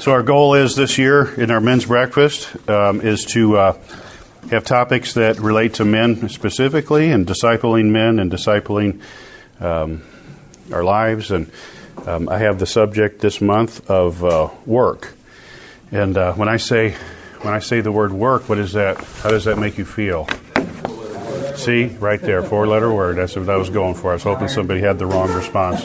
So our goal is this year in our men's breakfast is to have topics that relate to men specifically, and discipling men and discipling our lives. And I have the subject this month of work. And when I say the word work, what is that? How does that make you feel? See, right there, 4-letter word. That's what I was going for. I was hoping somebody had the wrong response.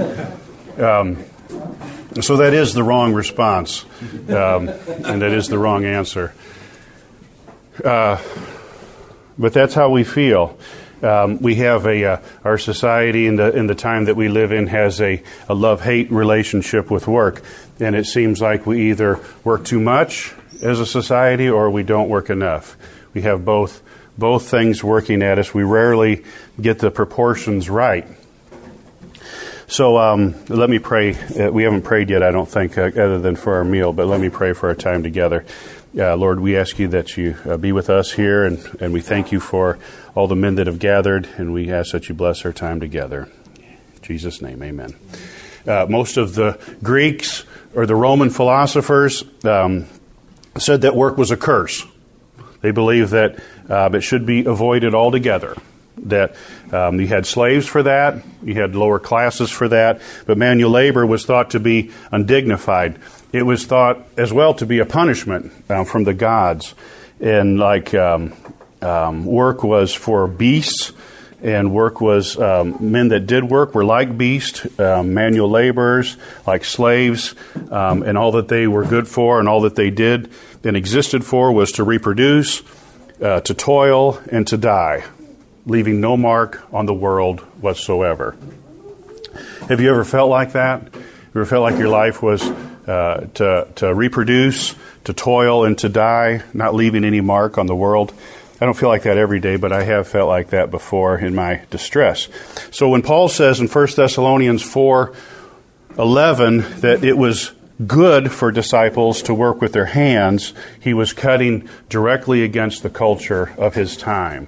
So that is the wrong response, and that is the wrong answer. But that's how we feel. We have our society in the time that we live in has a love-hate relationship with work, and it seems like we either work too much as a society or we don't work enough. We have both things working at us. We rarely get the proportions right. So let me pray. We haven't prayed yet, I don't think, other than for our meal, but let me pray for our time together. Lord, we ask you that you be with us here, and we thank you for all the men that have gathered, and we ask that you bless our time together. In Jesus' name, amen. Most of the Greeks or the Roman philosophers said that work was a curse. They believed that it should be avoided altogether. That you had slaves for that, you had lower classes for that, but manual labor was thought to be undignified. It was thought as well to be a punishment from the gods. And work was for beasts, and work was, men that did work were like beasts, manual laborers, like slaves, and all that they were good for and all that they did and existed for was to reproduce, to toil, and to die, leaving no mark on the world whatsoever. Have you ever felt like that? You ever felt like your life was to reproduce, to toil, and to die, not leaving any mark on the world? I don't feel like that every day, but I have felt like that before in my distress. So when Paul says in 1 Thessalonians 4:11 that it was good for disciples to work with their hands, he was cutting directly against the culture of his time.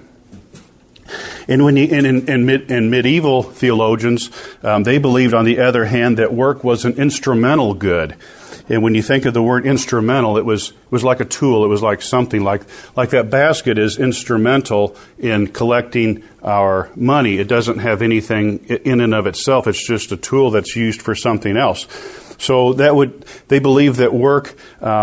And in medieval theologians, they believed, on the other hand, that work was an instrumental good. And when you think of the word instrumental, it was like a tool. It was like something like that basket is instrumental in collecting our money. It doesn't have anything in and of itself. It's just a tool that's used for something else. So they believed that work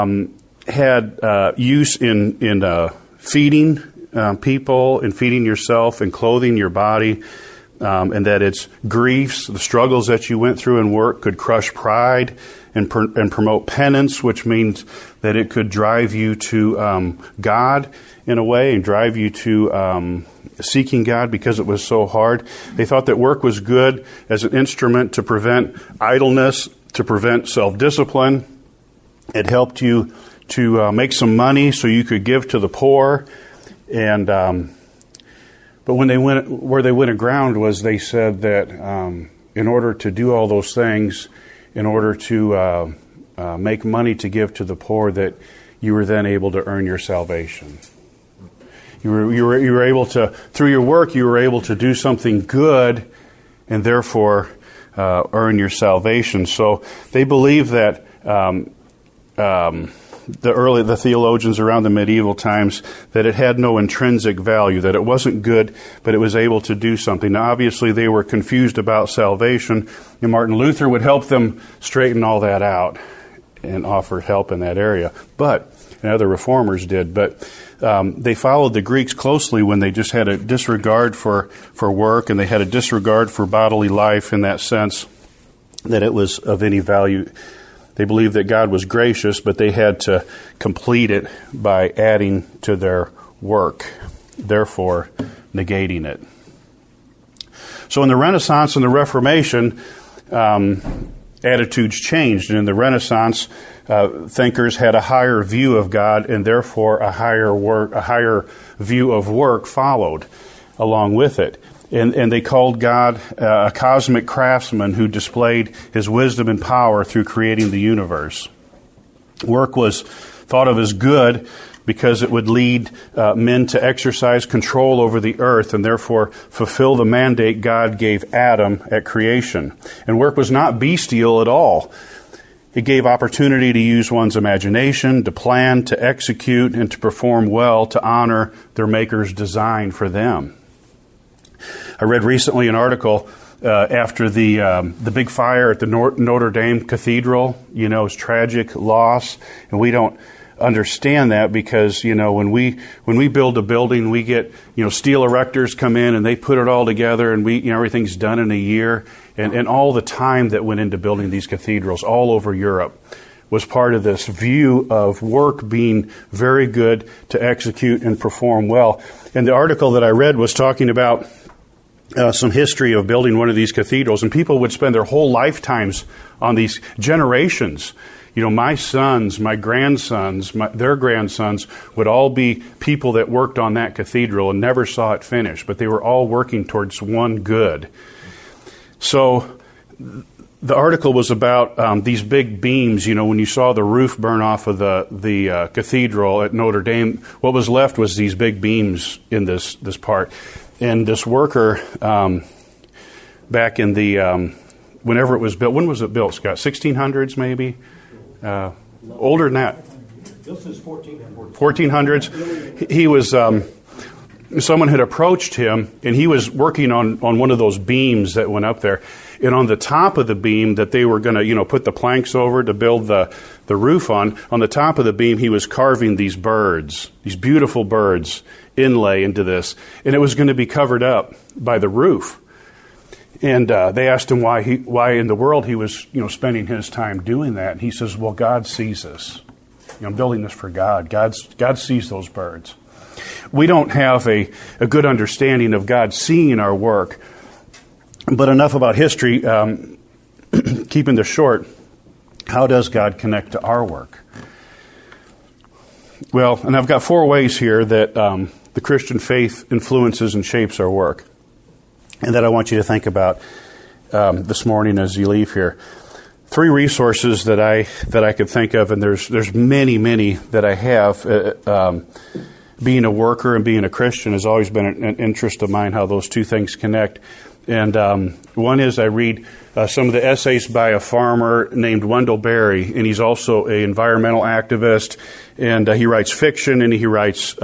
had use in feeding people, and feeding yourself, and clothing your body, and that its griefs, the struggles that you went through in work, could crush pride and promote penance, which means that it could drive you to God in a way, and drive you to seeking God because it was so hard. They thought that work was good as an instrument to prevent idleness, to prevent self-discipline. It helped you to make some money so you could give to the poor. And but when where they went aground was they said that in order to do all those things, in order to make money to give to the poor, that you were then able to earn your salvation. You were able to, through your work, you were able to do something good, and therefore earn your salvation. So they believe that. The theologians around the medieval times, that it had no intrinsic value, that it wasn't good, but it was able to do something. Now, obviously, they were confused about salvation, and Martin Luther would help them straighten all that out and offer help in that area. And other reformers did. But they followed the Greeks closely when they just had a disregard for work, and they had a disregard for bodily life in that sense, that it was of any value. They believed that God was gracious, but they had to complete it by adding to their work, therefore negating it. So in the Renaissance and the Reformation, attitudes changed. And in the Renaissance, thinkers had a higher view of God, and therefore a higher view of work followed along with it. And they called God a cosmic craftsman who displayed his wisdom and power through creating the universe. Work was thought of as good because it would lead men to exercise control over the earth and therefore fulfill the mandate God gave Adam at creation. And work was not bestial at all. It gave opportunity to use one's imagination, to plan, to execute, and to perform well to honor their Maker's design for them. I read recently an article after the big fire at the Notre Dame Cathedral. It's tragic loss, and we don't understand that because when we build a building, we get steel erectors come in and they put it all together, and everything's done in a year, and all the time that went into building these cathedrals all over Europe was part of this view of work being very good to execute and perform well. And the article that I read was talking about some history of building one of these cathedrals, and people would spend their whole lifetimes on these generations. My sons, my grandsons, their grandsons would all be people that worked on that cathedral and never saw it finished, but they were all working towards one good. So the article was about these big beams. When you saw the roof burn off of the cathedral at Notre Dame, what was left was these big beams in this part. And this worker, back in the whenever it was built, when was it built, Scott? 1600s maybe? Older than that. This is 1400s. 1400s. He was, someone had approached him, and he was working on one of those beams that went up there. And on the top of the beam that they were going to, put the planks over to build the roof on the top of the beam, he was carving these birds, these beautiful birds, inlay into this. And it was going to be covered up by the roof. And they asked him why in the world he was, spending his time doing that. And he says, well, God sees us. I'm building this for God. God sees those birds. We don't have a good understanding of God seeing our work. But enough about history. Keeping this short, how does God connect to our work? Well, and I've got 4 ways here that the Christian faith influences and shapes our work, and that I want you to think about this morning as you leave here. 3 resources that I could think of, and there's many that I have. Being a worker and being a Christian has always been an interest of mine, how those 2 things connect. And one is I read some of the essays by a farmer named Wendell Berry, and he's also an environmental activist, and he writes fiction and he writes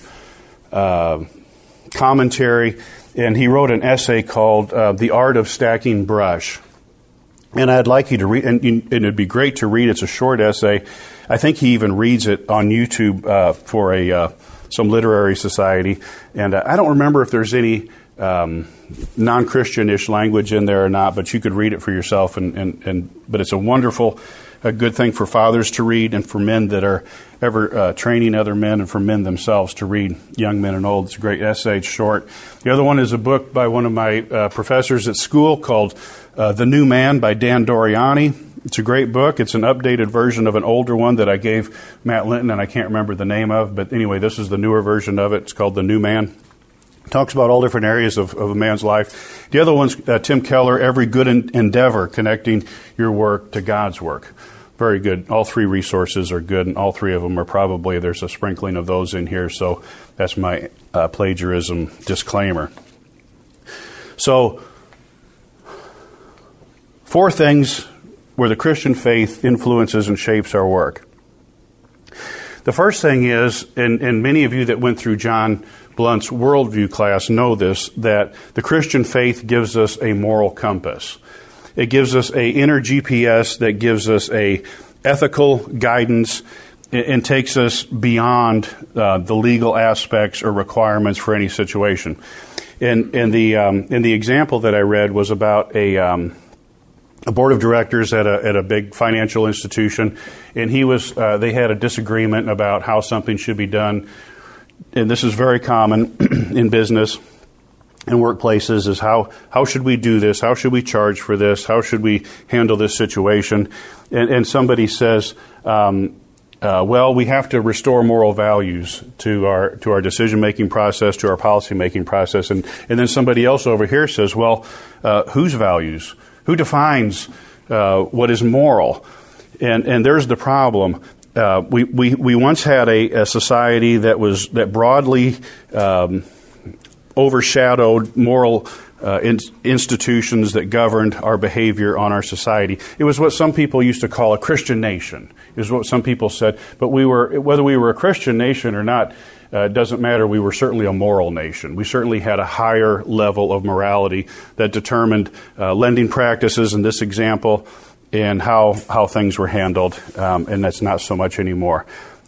commentary, and he wrote an essay called The Art of Stacking Brush. And I'd like you to read, and it'd be great to read. It's a short essay. I think he even reads it on YouTube for some literary society. And I don't remember if there's any non-Christian-ish language in there or not, but you could read it for yourself. But it's a good thing for fathers to read, and for men that are ever training other men, and for men themselves to read, young men and old. It's a great essay. It's short. The other one is a book by one of my professors at school called The New Man by Dan Doriani. It's a great book. It's an updated version of an older one that I gave Matt Linton, and I can't remember the name of. But anyway, this is the newer version of it. It's called The New Man. Talks about all different areas of a man's life. The other one's Tim Keller, Every Good Endeavor, Connecting Your Work to God's Work. Very good. All 3 resources are good, and all 3 of them are probably, there's a sprinkling of those in here, so that's my plagiarism disclaimer. So, 4 things where the Christian faith influences and shapes our work. The first thing is, and many of you that went through John Blunt's worldview class know this, that the Christian faith gives us a moral compass. It gives us a inner GPS that gives us a ethical guidance and takes us beyond the legal aspects or requirements for any situation. And the example that I read was about a board of directors at a big financial institution, and they had a disagreement about how something should be done. And this is very common in business and workplaces, is how should we do this? How should we charge for this? How should we handle this situation? And somebody says, well, we have to restore moral values to our decision-making process, to our policy-making process. And then somebody else over here says, well, whose values? Who defines what is moral? And there's the problem. We once had a society that broadly overshadowed moral institutions that governed our behavior on our society. It was what some people used to call a Christian nation. It was what some people said. But whether we were a Christian nation or not, doesn't matter. We were certainly a moral nation. We certainly had a higher level of morality that determined lending practices in this example and how things were handled, and that's not so much anymore.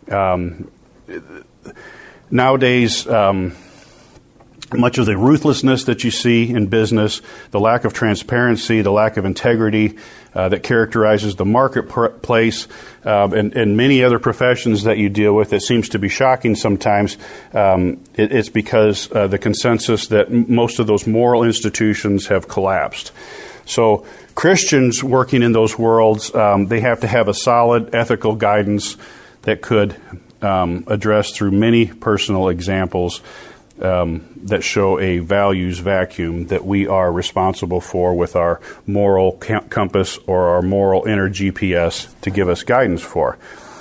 Nowadays, much of the ruthlessness that you see in business, the lack of transparency, the lack of integrity that characterizes the marketplace, and many other professions that you deal with, it seems to be shocking sometimes. It's because the consensus that most of those moral institutions have collapsed. So Christians working in those worlds, they have to have a solid ethical guidance that could address through many personal examples that show a values vacuum that we are responsible for with our moral compass or our moral inner GPS to give us guidance for.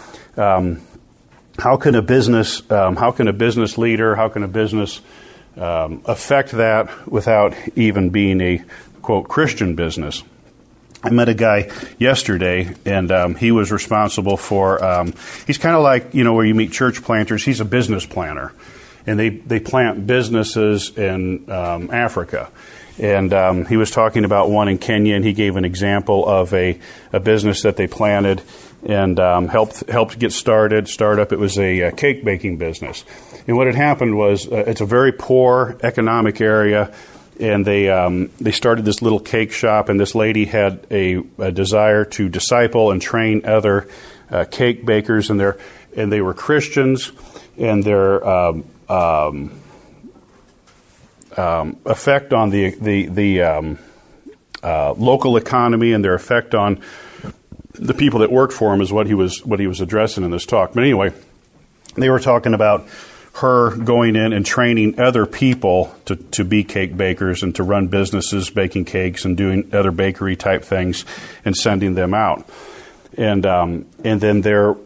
How can a business leader, how can a business affect that without even being a, quote, Christian business? I met a guy yesterday, and he was responsible for, he's kind of like, where you meet church planters. He's a business planner. And they plant businesses in Africa. And he was talking about one in Kenya, and he gave an example of a business that they planted and helped get start up. It was a cake baking business. And what had happened was it's a very poor economic area, and they started this little cake shop, and this lady had a desire to disciple and train other cake bakers, and they were Christians, and their effect on the local economy and their effect on the people that worked for him is what he was addressing in this talk. But anyway, they were talking about her going in and training other people to be cake bakers and to run businesses baking cakes and doing other bakery type things and sending them out, and then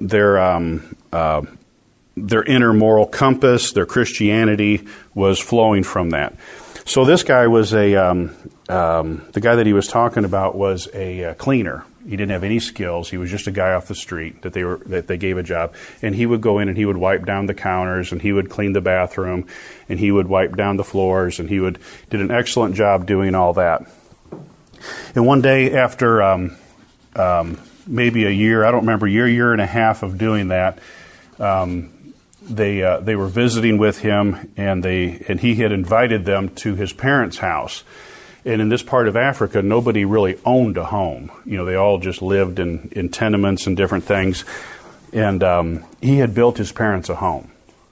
their inner moral compass, their Christianity was flowing from that. So this guy was the guy that he was talking about was a cleaner. He didn't have any skills. He was just a guy off the street that they gave a job. And he would go in and he would wipe down the counters, and he would clean the bathroom, and he would wipe down the floors, and did an excellent job doing all that. And one day after maybe a year, I don't remember, year and a half of doing that, they were visiting with him, and he had invited them to his parents' house. And in this part of Africa, nobody really owned a home. They all just lived in tenements and different things. And he had built his parents a home.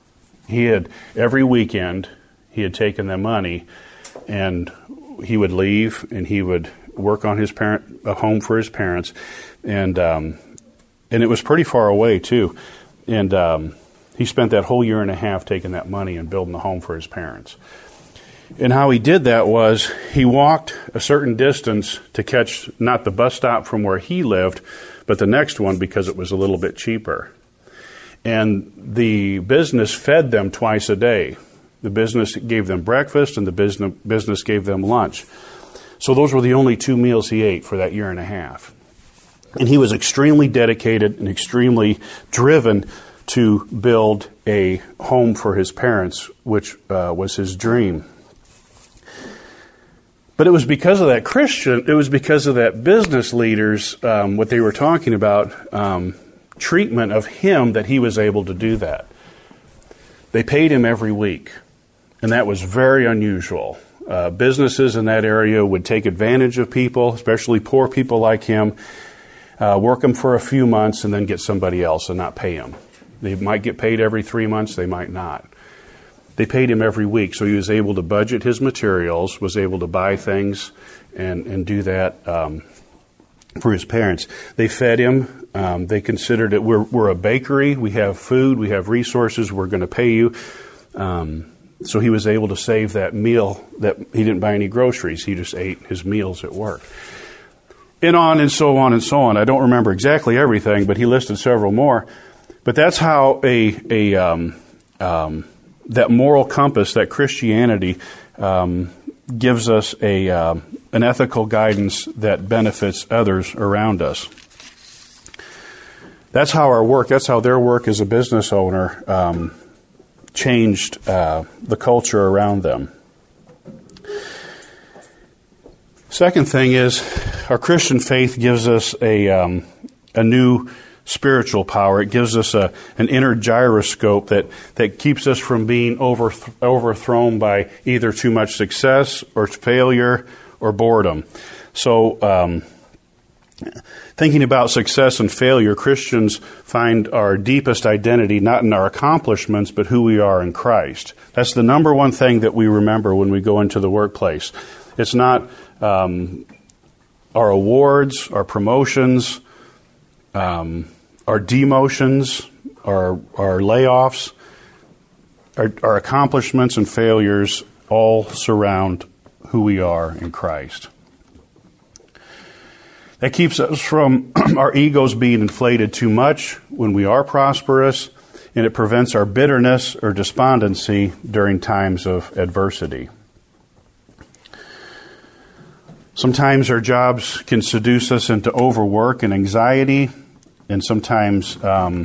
Every weekend, he had taken them money, and he would leave, and he would work on a home for his parents. And it was pretty far away, too. And he spent that whole year and a half taking that money and building a home for his parents. And how he did that was he walked a certain distance to catch not the bus stop from where he lived, but the next one because it was a little bit cheaper. And the business fed them twice a day. The business gave them breakfast, and the business gave them lunch. So those were the only 2 meals he ate for that year and a half. And he was extremely dedicated and extremely driven to build a home for his parents, which was his dream. But it was because of that business leaders, what they were talking about, treatment of him, that he was able to do that. They paid him every week, and that was very unusual. Businesses in that area would take advantage of people, especially poor people like him, work them for a few months, and then get somebody else and not pay him. They might get paid every 3 months, they might not. They paid him every week, so he was able to budget his materials, was able to buy things and do that for his parents. They fed him. They considered it, we're a bakery, we have food, we have resources, we're going to pay you. So he was able to save that meal, that he didn't buy any groceries, he just ate his meals at work. And on and so on and so on. I don't remember exactly everything, but he listed several more. But that's how that moral compass, that Christianity, gives us an ethical guidance that benefits others around us. That's how their work as a business owner changed the culture around them. Second thing is, our Christian faith gives us a new spiritual power. It gives us an inner gyroscope that keeps us from being overthrown by either too much success or failure or boredom. So, thinking about success and failure, Christians find our deepest identity not in our accomplishments, but who we are in Christ. That's the number one thing that we remember when we go into the workplace. It's not our awards, our promotions, our demotions, our layoffs, our accomplishments and failures all surround who we are in Christ. That keeps us from our egos being inflated too much when we are prosperous, and it prevents our bitterness or despondency during times of adversity. Sometimes our jobs can seduce us into overwork and anxiety, and sometimes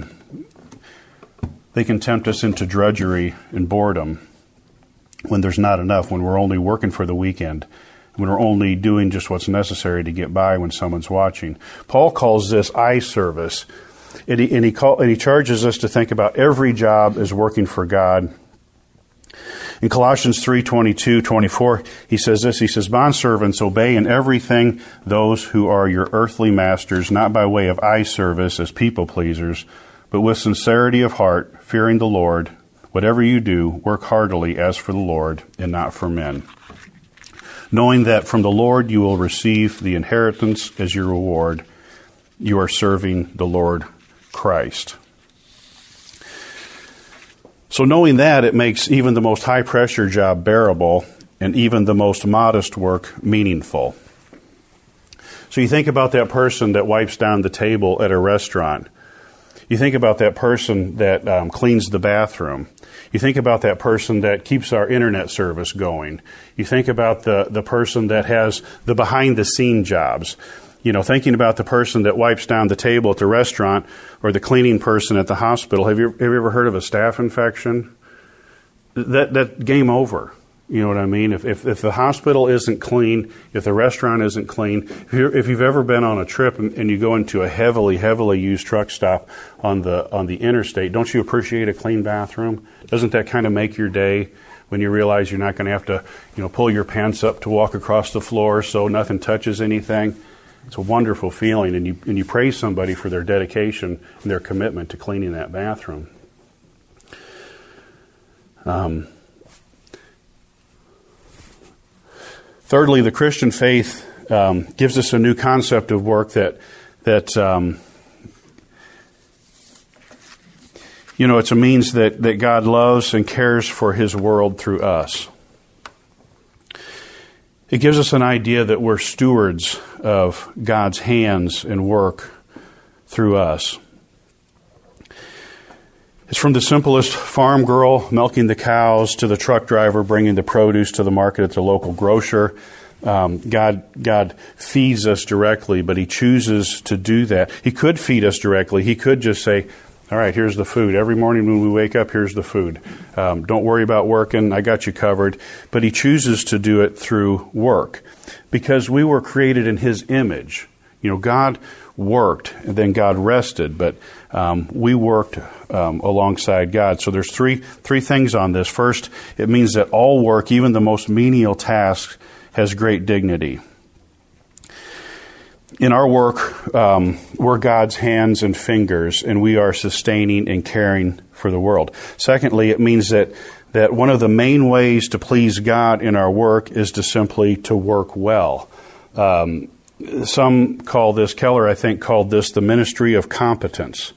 they can tempt us into drudgery and boredom when there's not enough, when we're only working for the weekend, when we're only doing just what's necessary to get by when someone's watching. Paul calls this eye service, and he charges us to think about every job as working for God. In Colossians 3:22-24, he says this, he says, "Bondservants, obey in everything those who are your earthly masters, not by way of eye service as people pleasers, but with sincerity of heart, fearing the Lord. Whatever you do, work heartily as for the Lord and not for men, knowing that from the Lord you will receive the inheritance as your reward. You are serving the Lord Christ." So knowing that, it makes even the most high-pressure job bearable and even the most modest work meaningful. So you think about that person that wipes down the table at a restaurant. You think about that person that cleans the bathroom. You think about that person that keeps our internet service going. You think about the person that has the behind-the-scene jobs. You know, thinking about the person that wipes down the table at the restaurant or the cleaning person at the hospital. Have you ever heard of a staph infection? That game over. You know what I mean? If the hospital isn't clean, if the restaurant isn't clean, if you've ever been on a trip and you go into a heavily used truck stop on the interstate, don't you appreciate a clean bathroom? Doesn't that kind of make your day when you realize you're not going to have to, pull your pants up to walk across the floor so nothing touches anything? It's a wonderful feeling, and you praise somebody for their dedication and their commitment to cleaning that bathroom. Thirdly, the Christian faith gives us a new concept of work that it's a means that God loves and cares for His world through us. It gives us an idea that we're stewards of God's hands and work through us. It's from the simplest farm girl milking the cows to the truck driver bringing the produce to the market at the local grocer. God feeds us directly, but He chooses to do that. He could feed us directly. He could just say, all right, here's the food. Every morning when we wake up, here's the food. Don't worry about working. I got you covered. But He chooses to do it through work because we were created in His image. God worked and then God rested, but we worked alongside God. So there's three things on this. First, it means that all work, even the most menial task, has great dignity. In our work, we're God's hands and fingers, and we are sustaining and caring for the world. Secondly, it means that one of the main ways to please God in our work is to work well. Some call this, Keller, I think, called this the ministry of competence.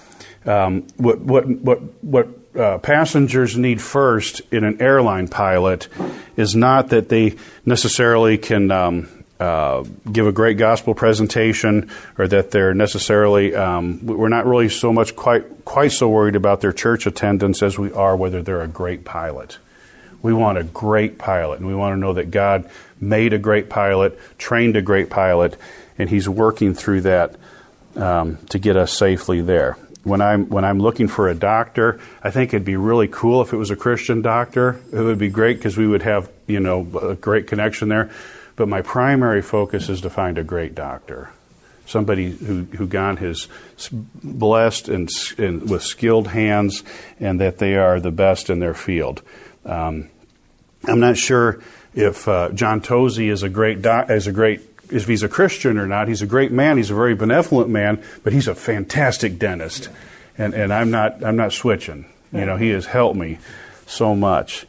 What passengers need first in an airline pilot is not that they necessarily can give a great gospel presentation, or that they're necessarily, we're not really so much quite so worried about their church attendance as we are whether they're a great pilot. We want a great pilot, and we want to know that God made a great pilot, trained a great pilot, and He's working through that to get us safely there. When I'm looking for a doctor, I think it'd be really cool if it was a Christian doctor. It would be great because we would have, a great connection there. But my primary focus is to find a great doctor, somebody who God has blessed and with skilled hands, and that they are the best in their field. I'm not sure if John Tozzi is if he's a Christian or not. He's a great man. He's a very benevolent man, but he's a fantastic dentist, and I'm not switching. He has helped me so much.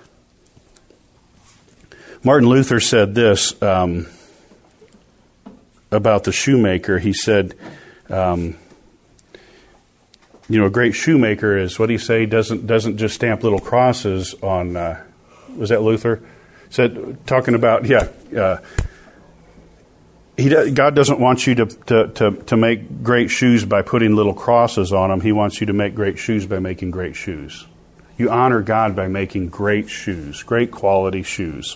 Martin Luther said this about the shoemaker. He said, a great shoemaker is, what do you say, doesn't just stamp little crosses on, was that Luther? Said, talking about, God doesn't want you to make great shoes by putting little crosses on them. He wants you to make great shoes by making great shoes. You honor God by making great shoes, great quality shoes.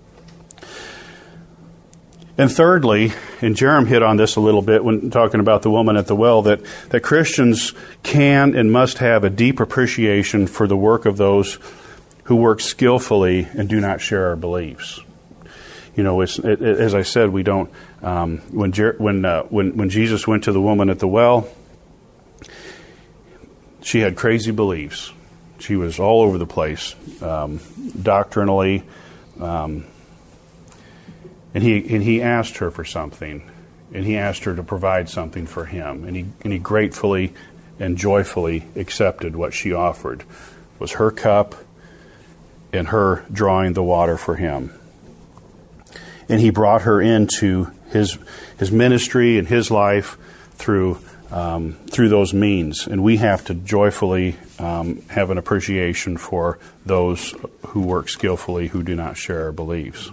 And thirdly, and Jerem hit on this a little bit when talking about the woman at the well, that Christians can and must have a deep appreciation for the work of those who work skillfully and do not share our beliefs. As I said, we don't. When Jesus went to the woman at the well, she had crazy beliefs. She was all over the place, doctrinally. And he asked her for something, and he asked her to provide something for him, and he gratefully and joyfully accepted what she offered. It was her cup and her drawing the water for him. And he brought her into his ministry and his life through those means. And we have to joyfully have an appreciation for those who work skillfully, who do not share our beliefs.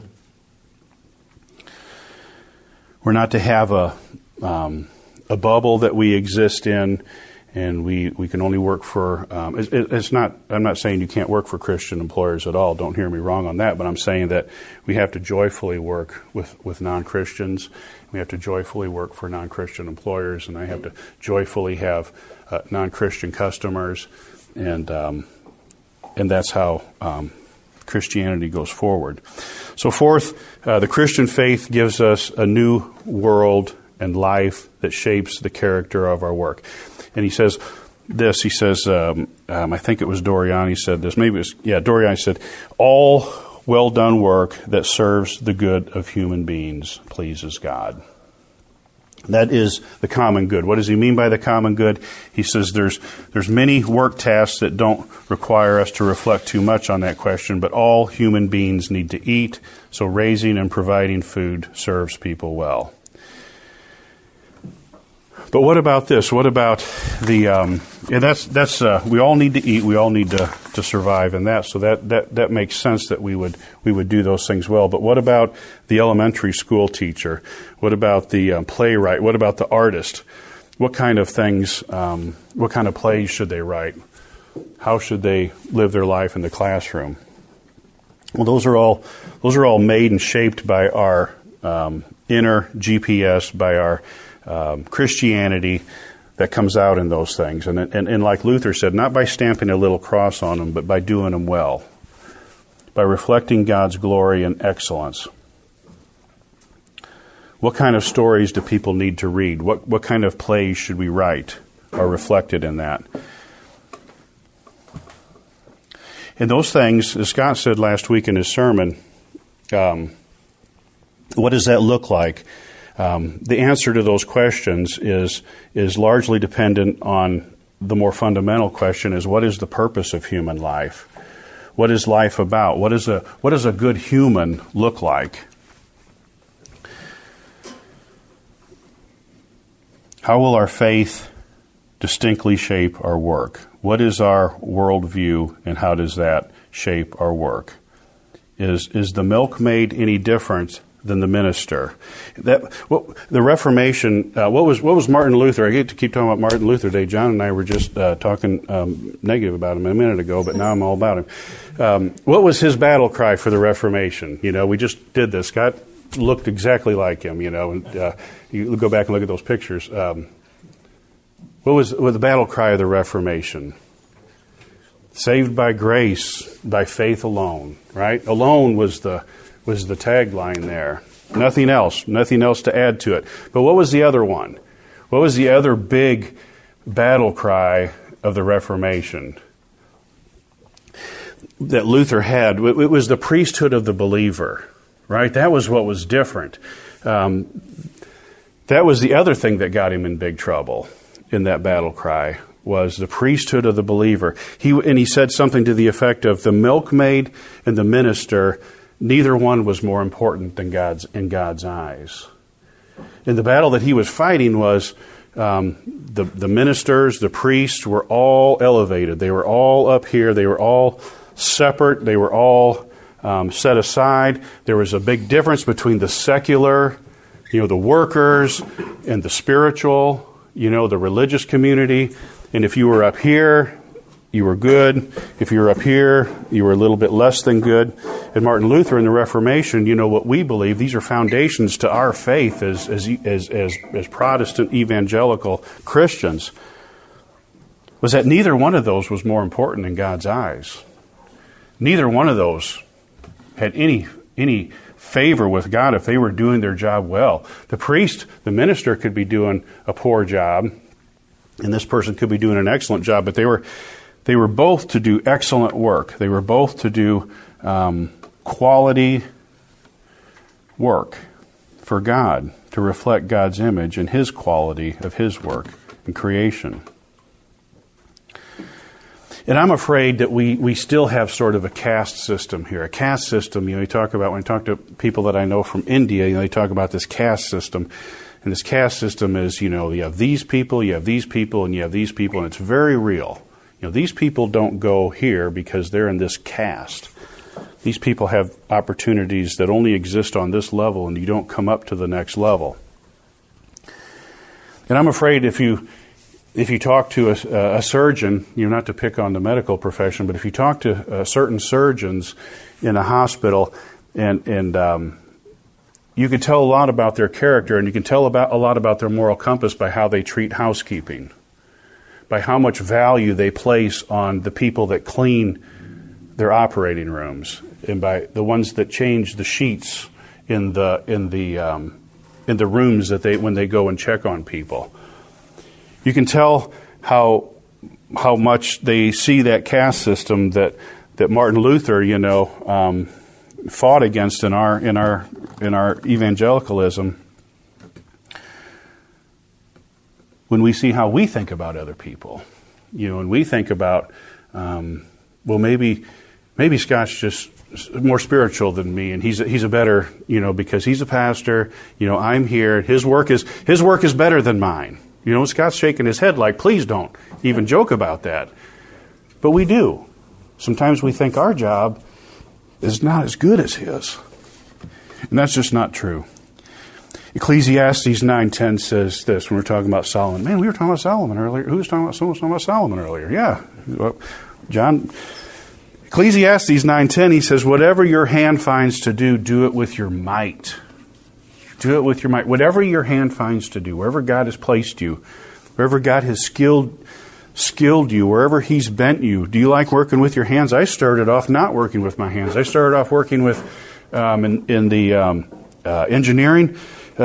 We're not to have a bubble that we exist in, and we can only work for. It's not. I'm not saying you can't work for Christian employers at all. Don't hear me wrong on that. But I'm saying that we have to joyfully work with non-Christians. We have to joyfully work for non-Christian employers, and I have to joyfully have non-Christian customers, and that's how Christianity goes forward. So fourth, the Christian faith gives us a new world and life that shapes the character of our work. And he says this, I think it was Doriani said this, maybe it was, Doriani said, all well done work that serves the good of human beings pleases God. That is the common good. What does he mean by the common good? He says there's many work tasks that don't require us to reflect too much on that question, but all human beings need to eat, so raising and providing food serves people well. But what about this? What about the? That's we all need to eat. We all need to survive in that. So that makes sense that we would do those things well. But what about the elementary school teacher? What about the playwright? What about the artist? What kind of things? What kind of plays should they write? How should they live their life in the classroom? Well, those are all made and shaped by our inner GPS, by our Christianity that comes out in those things. And like Luther said, not by stamping a little cross on them, but by doing them well, by reflecting God's glory and excellence. What kind of stories do people need to read? What kind of plays should we write are reflected in that? And those things, as Scott said last week in his sermon, what does that look like? The answer to those questions is largely dependent on the more fundamental question: is what is the purpose of human life? What is life about? What does a good human look like? How will our faith distinctly shape our work? What is our worldview, and how does that shape our work? Is the milkmaid any different than the minister. The Reformation. What was Martin Luther? I hate to keep talking about Martin Luther today. John and I were just talking negative about him a minute ago, but now I'm all about him. What was his battle cry for the Reformation? We just did this. Scott looked exactly like him. And you go back and look at those pictures. What was the battle cry of the Reformation? Saved by grace, by faith alone. Right? Alone was the tagline there. Nothing else to add to it. But what was the other one? What was the other big battle cry of the Reformation that Luther had? It was the priesthood of the believer, right? That was what was different. That was the other thing that got him in big trouble in that battle cry, was the priesthood of the believer. He said something to the effect of the milkmaid and the minister, neither one was more important than in God's eyes. And the battle that he was fighting was the ministers, the priests were all elevated. They were all up here. They were all separate. They were all set aside. There was a big difference between the secular, the workers, and the spiritual, the religious community. And if you were up here, you were good. If you were up here, you were a little bit less than good. And Martin Luther in the Reformation, what we believe, these are foundations to our faith as Protestant evangelical Christians, was that neither one of those was more important in God's eyes. Neither one of those had any favor with God if they were doing their job well. The priest, the minister could be doing a poor job, and this person could be doing an excellent job, but they were both to do excellent work. They were both to do quality work for God, to reflect God's image and His quality of His work in creation. And I'm afraid that we still have sort of a caste system here. A caste system, when I talk to people that I know from India, they talk about this caste system. And this caste system is, you have these people, you have these people, and you have these people, and it's very real. These people don't go here because they're in this caste. These people have opportunities that only exist on this level, and you don't come up to the next level. And I'm afraid if you talk to a surgeon, not to pick on the medical profession, but if you talk to certain surgeons in a hospital, and you can tell a lot about their character, and you can tell a lot about their moral compass by how they treat housekeeping, by how much value they place on the people that clean their operating rooms, and by the ones that change the sheets in the rooms when they go and check on people. You can tell how much they see that caste system that Martin Luther, fought against in our evangelicalism, when we see how we think about other people. And we think about, maybe Scott's just more spiritual than me, and he's a better, because he's a pastor. I'm here. His work is better than mine. Scott's shaking his head like, please don't even joke about that. But we do. Sometimes we think our job is not as good as his. And that's just not true. Ecclesiastes 9:10 says this when we're talking about Solomon. Man, we were talking about Solomon earlier. Who was talking about? Someone was talking about Solomon earlier. Yeah. Well, John, Ecclesiastes 9:10, he says, whatever your hand finds to do, do it with your might. Do it with your might. Whatever your hand finds to do, wherever God has placed you, wherever God has skilled you, wherever He's bent you. Do you like working with your hands? I started off not working with my hands. I started off working with in the engineering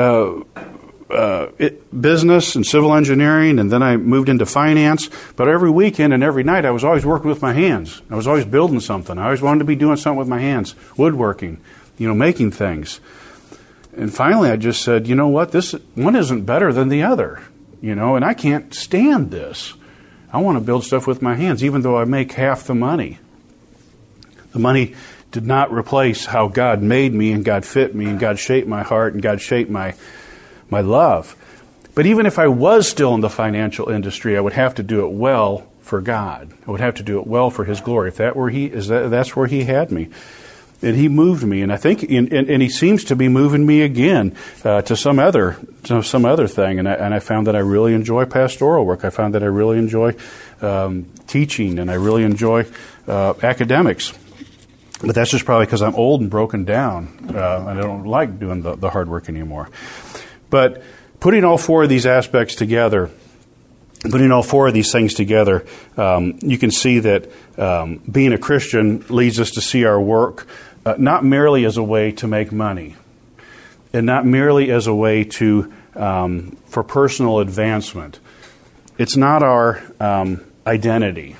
business and civil engineering, and then I moved into finance. But every weekend and every night, I was always working with my hands. I was always building something. I always wanted to be doing something with my hands, woodworking, making things. And finally, I just said, you know what? This one isn't better than the other, and I can't stand this. I want to build stuff with my hands, even though I make half the money. The money did not replace how God made me, and God fit me, and God shaped my heart, and God shaped my love. But even if I was still in the financial industry, I would have to do it well for God. I would have to do it well for His glory. If that's where He had me. And he moved me, and I think, and he seems to be moving me again to some other thing. And I found that I really enjoy pastoral work. I found that I really enjoy teaching, and I really enjoy academics. But that's just probably because I'm old and broken down, and I don't like doing the hard work anymore. But putting all four of these aspects together, putting all four of these things together, you can see that being a Christian leads us to see our work not merely as a way to make money, and not merely as a way to for personal advancement. It's not our identity.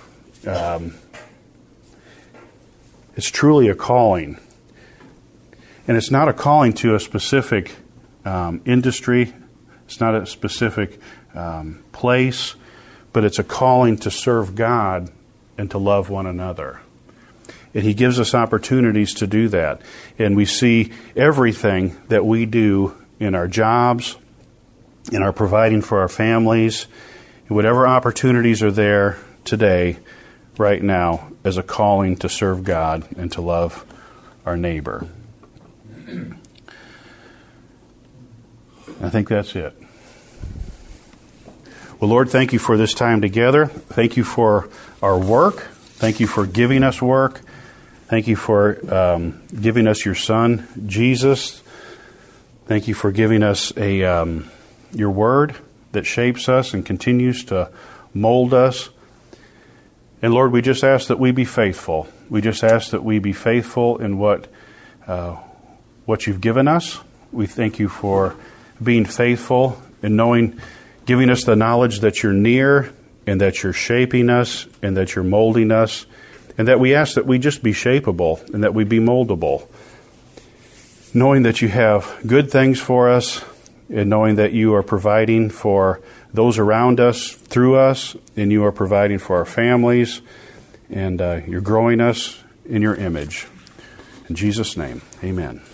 It's truly a calling. And it's not a calling to a specific industry. It's not a specific place, but it's a calling to serve God and to love one another. And He gives us opportunities to do that. And we see everything that we do in our jobs, in our providing for our families, and whatever opportunities are there today, right now, as a calling to serve God and to love our neighbor. I think that's it. Well, Lord, thank you for this time together. Thank you for our work. Thank you for giving us work. Thank you for giving us your Son, Jesus. Thank you for giving us your Word that shapes us and continues to mold us. And Lord, we just ask that we be faithful. We just ask that we be faithful in what you've given us. We thank you for being faithful and knowing, giving us the knowledge that you're near and that you're shaping us and that you're molding us, and that we ask that we just be shapeable and that we be moldable, knowing that you have good things for us and knowing that you are providing for those around us through us, and you are providing for our families, and you're growing us in your image. In Jesus' name, amen.